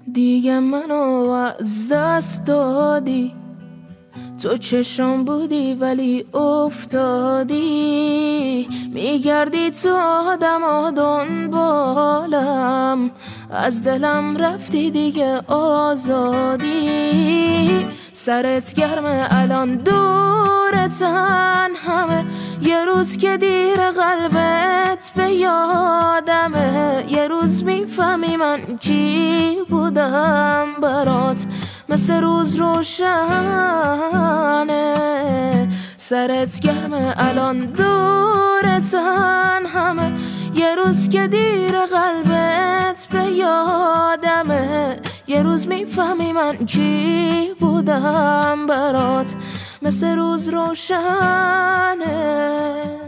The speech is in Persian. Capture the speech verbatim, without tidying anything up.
دیگه منو از دست دادی، تو چشم بودی ولی افتادی، میگردی تو آدم ها دنبالم، از دلم رفتی دیگه آزادی. سرت گرمه الان دورتن همه، یه روز که دیر قلبت به یادمه، یه روز میفهمی من کی بودم برات، مثل روز روشنه. سرت گرمه الان دورتن همه، یه روز که دیر قلبت به یادمه، یه روز میفهمی من کی بودم برات، مثل روز روشنه.